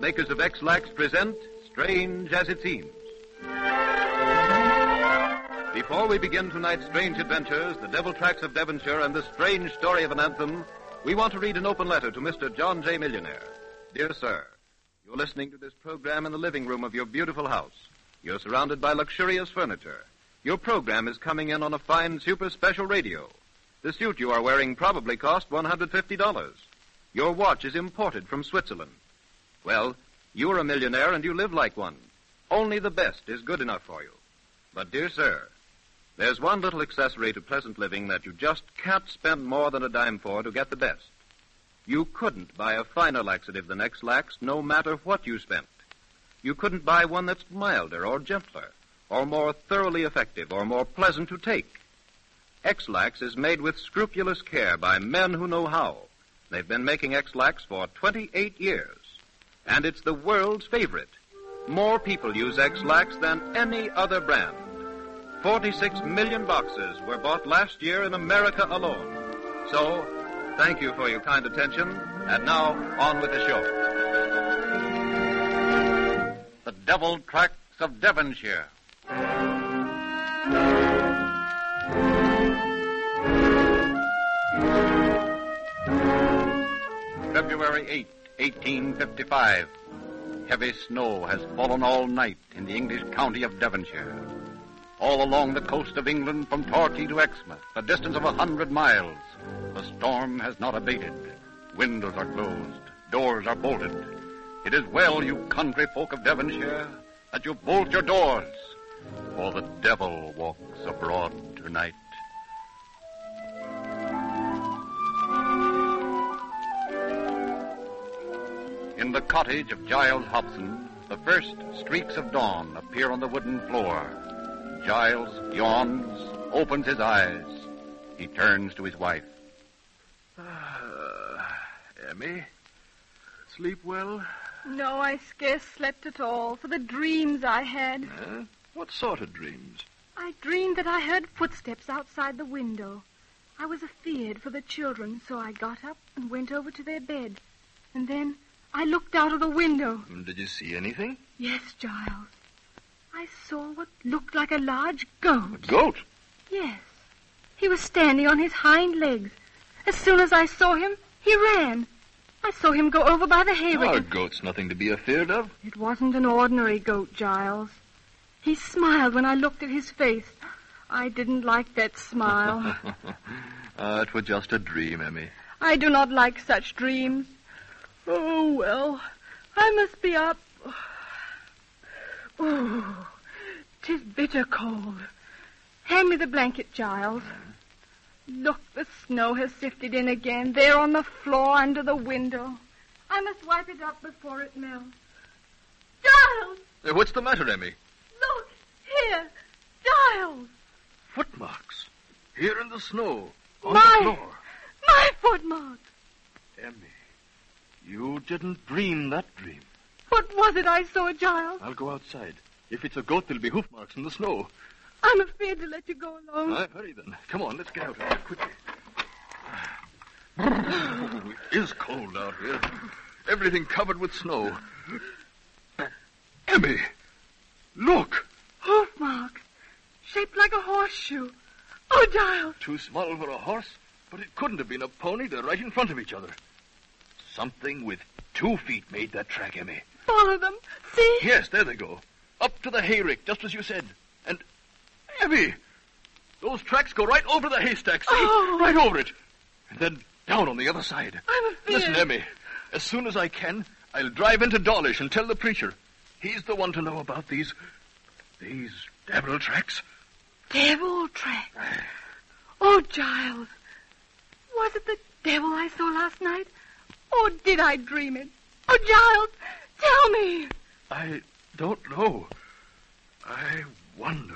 makers of X-Lax present Strange as It Seems. Before we begin tonight's strange adventures, the Devil Tracks of Devonshire, and the strange story of an anthem, we want to read an open letter to Mr. John J. Millionaire. Dear Sir, you're listening to this program in the living room of your beautiful house. You're surrounded by luxurious furniture. Your program is coming in on a fine, super special radio. The suit you are wearing probably cost $150. Your watch is imported from Switzerland. Well, you're a millionaire and you live like one. Only the best is good enough for you. But, dear sir, there's one little accessory to pleasant living that you just can't spend more than a dime for to get the best. You couldn't buy a finer laxative than X-Lax no matter what you spent. You couldn't buy one that's milder or gentler, or more thoroughly effective, or more pleasant to take. X-Lax is made with scrupulous care by men who know how. They've been making X-Lax for 28 years. And it's the world's favorite. More people use X-Lax than any other brand. 46 million boxes were bought last year in America alone. So, thank you for your kind attention. And now, on with the show. The Devil Tracks of Devonshire. February 8, 1855. Heavy snow has fallen all night in the English county of Devonshire. All along the coast of England from Torquay to Exmouth, a distance of 100 miles, the storm has not abated. Windows are closed, doors are bolted. It is well, you country folk of Devonshire, that you bolt your doors, for the devil walks abroad tonight. In the cottage of Giles Hobson, the first streaks of dawn appear on the wooden floor. Giles yawns, opens his eyes. He turns to his wife. Emmy, sleep well? No, I scarce slept at all for the dreams I had. What sort of dreams? I dreamed that I heard footsteps outside the window. I was afeard for the children, so I got up and went over to their bed. And then I looked out of the window. Did you see anything? Yes, Giles. I saw what looked like a large goat. A goat? Yes. He was standing on his hind legs. As soon as I saw him, he ran. I saw him go over by the hayrick. Our goat's nothing to be afeard of. It wasn't an ordinary goat, Giles. He smiled when I looked at his face. I didn't like that smile. It was just a dream, Emmy. I do not like such dreams. Oh, well, I must be up. Oh, 'tis bitter cold. Hand me the blanket, Giles. Look, the snow has sifted in again, there on the floor under the window. I must wipe it up before it melts. Giles! What's the matter, Emmy? Look, here, Giles! Footmarks. Here in the snow. On the floor. My footmarks! Emmy, you didn't dream that dream. What was it I saw, Giles? I'll go outside. If it's a goat, there'll be hoof marks in the snow. I'm afraid to let you go alone. Hurry then. Come on, let's get out of here quickly. Oh, it is cold out here. Everything covered with snow. Emmy, look. Hoof marks, shaped like a horseshoe. Oh, Giles. Too small for a horse, but it couldn't have been a pony. They're right in front of each other. Something with 2 feet made that track, Emmy. Follow them. See? Yes, there they go. Up to the hayrick, just as you said. And, Emmy, those tracks go right over the haystack, see? Oh. Right over it. And then down on the other side. I'm afraid. Listen, Emmy, as soon as I can, I'll drive into Dawlish and tell the preacher. He's the one to know about these devil tracks. Devil tracks? Oh, Giles. Was it the devil I saw last night? Or did I dream it? Oh, Giles, tell me. I don't know. I wonder.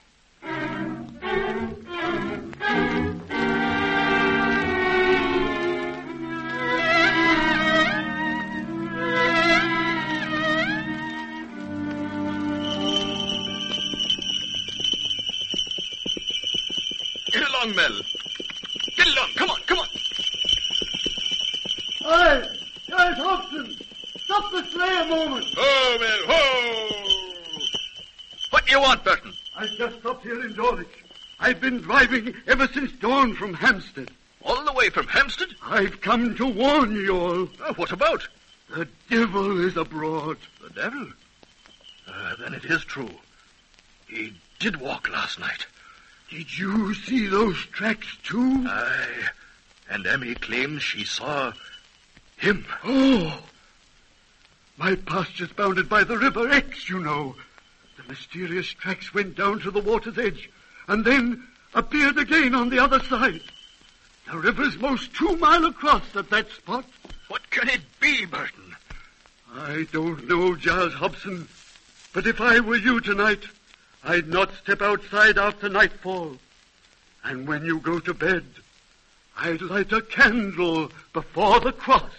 Get along, Mel. Get along. Come on, come on. Hey, Giles Hobson. Stop! Stop the sleigh a moment. Ho, Bill, ho! What do you want, Burton? I just stopped here in Dawlish. I've been driving ever since dawn from Hampstead. All the way from Hampstead? I've come to warn you all. Oh, what about? The devil is abroad. The devil? Then it is true. He did walk last night. Did you see those tracks, too? Aye. And Emmy claims she saw him. Oh! My pasture's bounded by the River Exe, you know. The mysterious tracks went down to the water's edge and then appeared again on the other side. The river's most 2 miles across at that spot. What can it be, Burton? I don't know, Giles Hobson. But if I were you tonight, I'd not step outside after nightfall. And when you go to bed, I'd light a candle before the cross.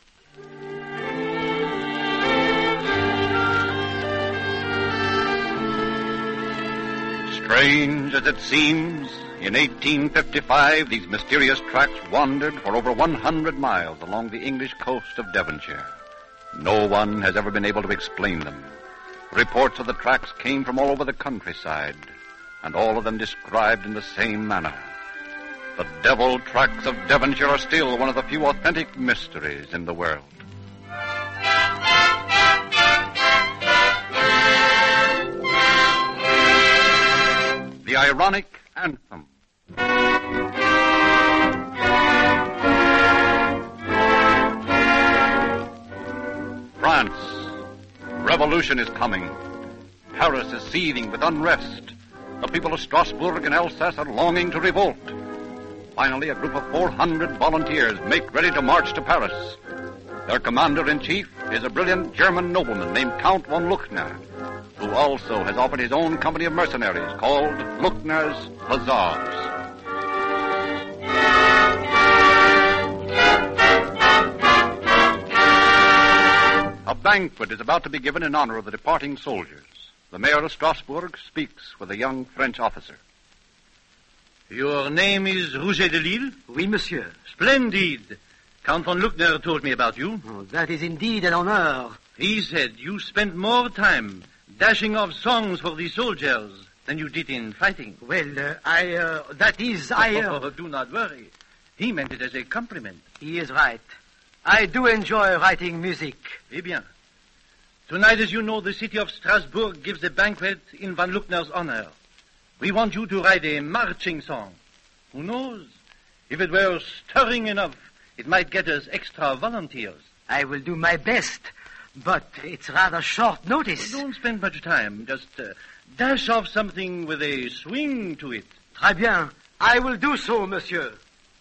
Strange as it seems, in 1855, these mysterious tracks wandered for over 100 miles along the English coast of Devonshire. No one has ever been able to explain them. Reports of the tracks came from all over the countryside, and all of them described in the same manner. The devil tracks of Devonshire are still one of the few authentic mysteries in the world. The ironic anthem. France. Revolution is coming. Paris is seething with unrest. The people of Strasbourg and Alsace are longing to revolt. Finally, a group of 400 volunteers make ready to march to Paris. Their commander-in-chief is a brilliant German nobleman named Count von Luckner, who also has offered his own company of mercenaries called Luckner's Hussars. A banquet is about to be given in honor of the departing soldiers. The mayor of Strasbourg speaks with a young French officer. Your name is Rouget de Lille? Oui, monsieur. Splendid. Count von Luckner told me about you. Oh, that is indeed an honor. He said you spent more time dashing off songs for the soldiers than you did in fighting. Well, Do not worry. He meant it as a compliment. He is right. I do enjoy writing music. Eh bien. Tonight, as you know, the city of Strasbourg gives a banquet in von Luckner's honor. We want you to write a marching song. Who knows? If it were stirring enough, it might get us extra volunteers. I will do my best, but it's rather short notice. Don't spend much time. Just dash off something with a swing to it. Très bien. I will do so, monsieur.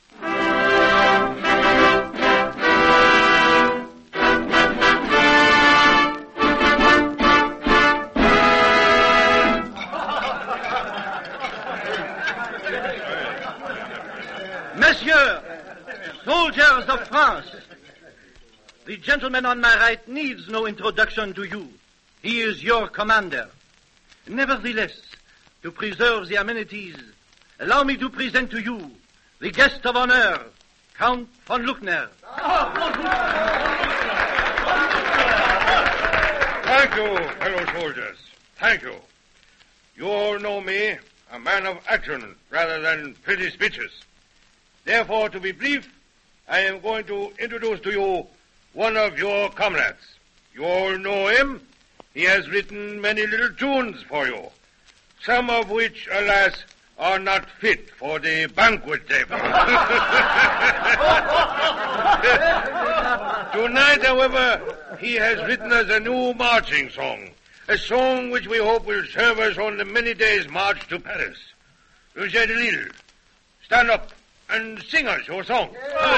Messieurs, soldiers of France, the gentleman on my right needs no introduction to you. He is your commander. Nevertheless, to preserve the amenities, allow me to present to you the guest of honor, Count von Luckner. Thank you, fellow soldiers. Thank you. You all know me, a man of action rather than pretty speeches. Therefore, to be brief, I am going to introduce to you one of your comrades. You all know him. He has written many little tunes for you, some of which, alas, are not fit for the banquet table. Tonight, however, he has written us a new marching song, a song which we hope will serve us on the many days' march to Paris. Rouget de Lille, stand up and sing us your song.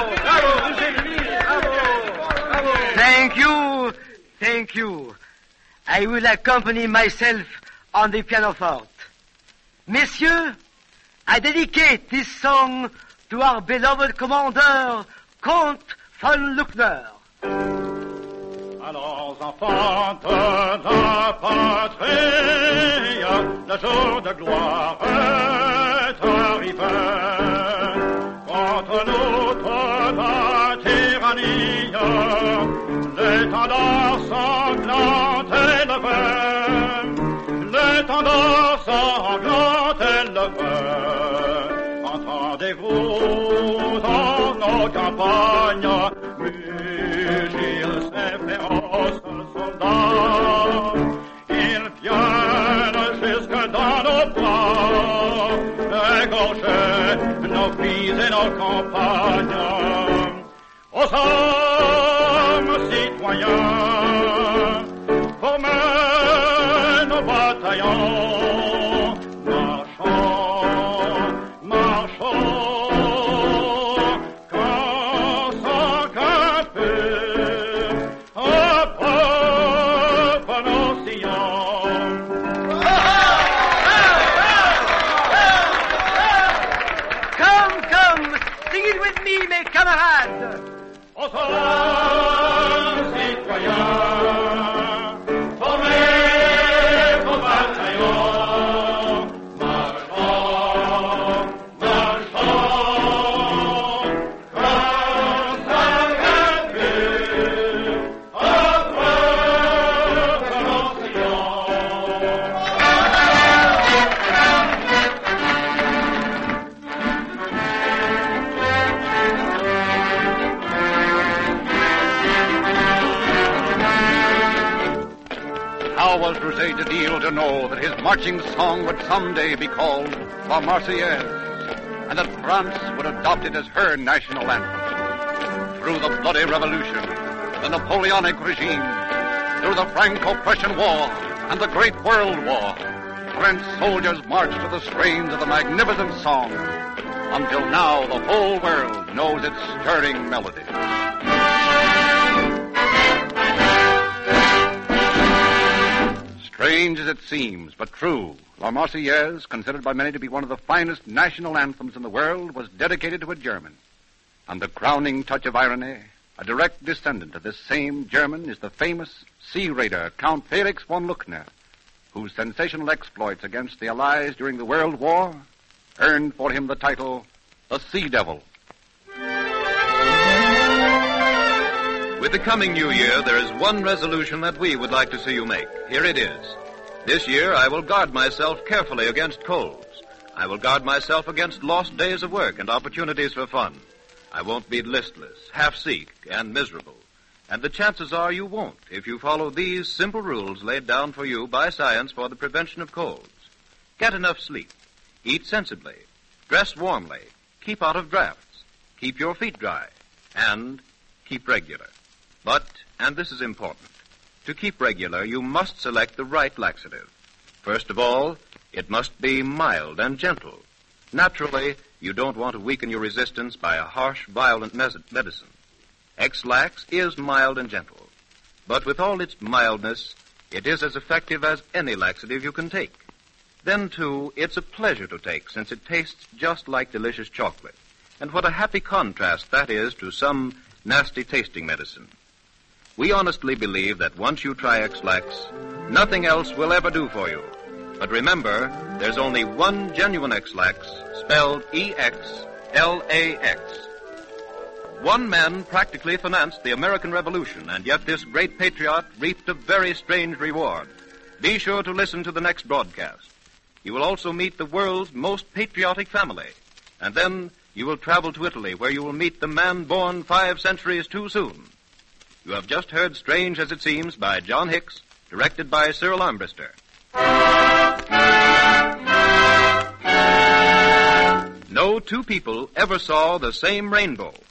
Thank you. Thank you. I will accompany myself on the pianoforte. Messieurs, I dedicate this song to our beloved commander, Count von Luckner. Alors, enfants de la patrie, le jour de gloire est arrivé. Contre nous toute la tyrannie, l'étendard sanglante le feu. Entendez-vous dans nos campagnes mugir ces féroces soldats? Ils viennent jusque dans nos bras, égorger nos filles et nos campagnes. Aux hommes citoyens, formez nos bataillons, marchons, marchons, quand sans qu'un peu, à nos sillons. Come, sing it with me, mes camarades. Aux hommes citoyens, formez vos bataillons, marchons, marchons, comme ça qu'un peu, entre nos sillons. How was Rosé de Deal to know that his marching song would someday be called La Marseillaise, and that France would adopt it as her national anthem? Through the bloody revolution, the Napoleonic regime, through the Franco-Prussian War, and the Great World War, French soldiers marched to the strains of the magnificent song. Until now, the whole world knows its stirring melody. Strange as it seems, but true, La Marseillaise, considered by many to be one of the finest national anthems in the world, was dedicated to a German. And the crowning touch of irony, a direct descendant of this same German is the famous sea raider, Count Felix von Luckner, whose sensational exploits against the Allies during the World War earned for him the title, the Sea Devil. With the coming new year, there is one resolution that we would like to see you make. Here it is. This year, I will guard myself carefully against colds. I will guard myself against lost days of work and opportunities for fun. I won't be listless, half-seek, and miserable. And the chances are you won't if you follow these simple rules laid down for you by science for the prevention of colds. Get enough sleep. Eat sensibly. Dress warmly. Keep out of drafts. Keep your feet dry. And keep regular. But, and this is important, to keep regular, you must select the right laxative. First of all, it must be mild and gentle. Naturally, you don't want to weaken your resistance by a harsh, violent medicine. X-Lax is mild and gentle. But with all its mildness, it is as effective as any laxative you can take. Then, too, it's a pleasure to take, since it tastes just like delicious chocolate. And what a happy contrast that is to some nasty-tasting medicine. We honestly believe that once you try X-Lax, nothing else will ever do for you. But remember, there's only one genuine X-Lax, spelled E-X-L-A-X. One man practically financed the American Revolution, and yet this great patriot reaped a very strange reward. Be sure to listen to the next broadcast. You will also meet the world's most patriotic family. And then you will travel to Italy, where you will meet the man born 5 centuries too soon. You have just heard Strange as It Seems by John Hicks, directed by Cyril Armbruster. No two people ever saw the same rainbow.